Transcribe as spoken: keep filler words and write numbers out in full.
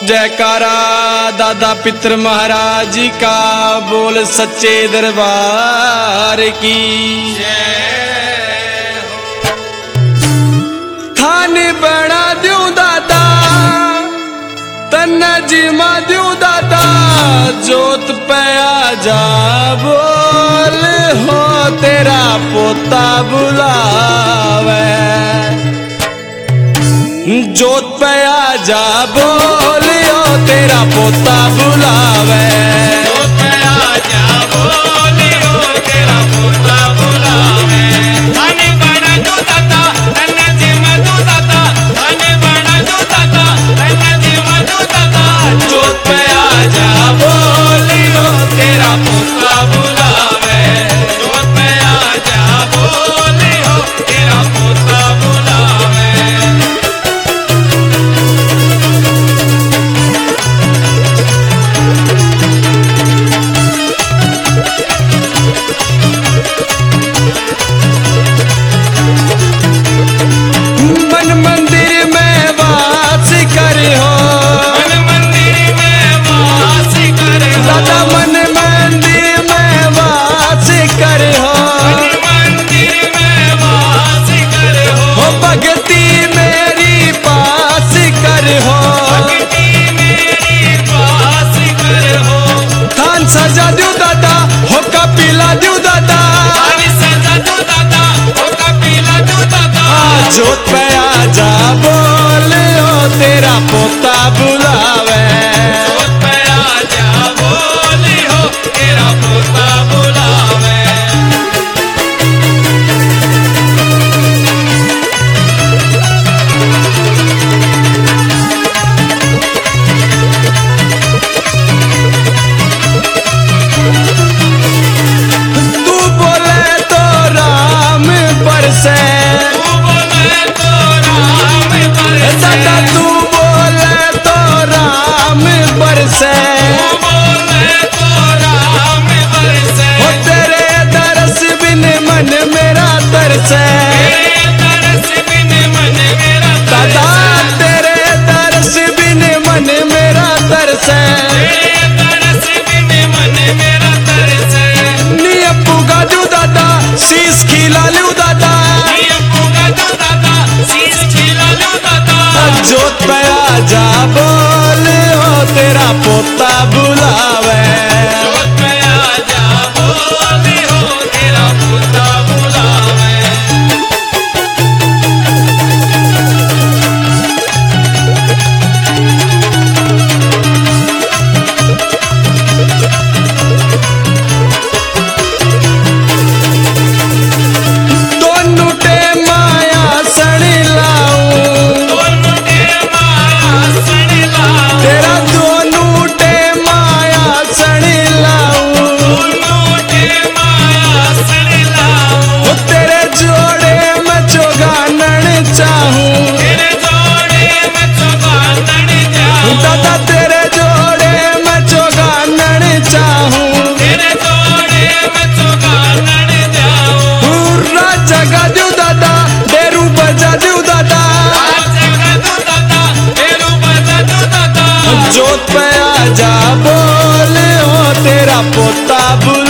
जयकारा दादा पितर महाराज जी का, बोल सच्चे दरबार की थाने बना दूं दादा, तन्ना जिमा दूं दादा, जोत पे आजा बोल हो तेरा पोता बुलावे। जोत पे आजा बोल हो तेरा पोता बुलावे। जोत पे आजा बोल हो तेरा पोता बुलावे। थाने बना दूं दादा, तन्ना जिमा दूं दादा, थाने बना दूं दादा, तन्ना जिमा दूं दादा, जोत पे आजा बोल हो तेरा पोता बुलावे। जोत पे आजा बोल हो तेरा पोता बुलावे। मन मंदिर में वास कर हो, मन मंदिर में वास कर हो, दादा मन मंदिर में वास कर हो। मन मंदिर में वास कर हो, हो भगती मेरी पास कर हो, भक्ति मेरी पास कर हो। थान सजा दूं दादा, हो कपिला दूं दादा, थाने सजा दूं दादा, ओ कपिला दूं दादा, जोत पे आजा बोल हो तेरा पोता बुलावे। जोत पे आजा बोल हो तेरा पोता बुलावे। तू बोले तो राम बरसे, तू बोले तो राम बरसे, दादा तू बोले तो राम बरसे। तू बोले तो राम बरसे, हो तेरे दरस बिन मन मेरा तरसे, तेरे तरस बिन मन मेरा दादा तरसे, तेरे दरस बिन मन मेरा तरसे। तेरे तरस बिन मन मेरा तरसे। नी पुगा दूं दादा, शीश खिला लूं दादा, ये पुगा दूं दादा, शीश खिला लूं दादा, जोत पे आजा बोल हो तेरा पोता बुलावे। जोत पे आजा बोल हो तेरा पोता बुलावे। दोनों टे माया सण लाऊं, दोनों के माया सण लाओ, तेरा दोनों टे माया सण लाऊं। दोनों के माया सण लाओ, हो तेरे जोड़े में चोगानन चाहूं, तेरे जोड़े में चौगानन जाऊं, दादा तेरे जोड़े में चोगानन चाहूं। तेरे जोड़े में चौगानन जाऊं, पूरा जगा दूं दादा, डेरू बजा दूं दादा, आज जगा दूं दादा, डेरू बजा दूं दादा, जोत पे आजा बोल हो तेरा पोता बुलावे।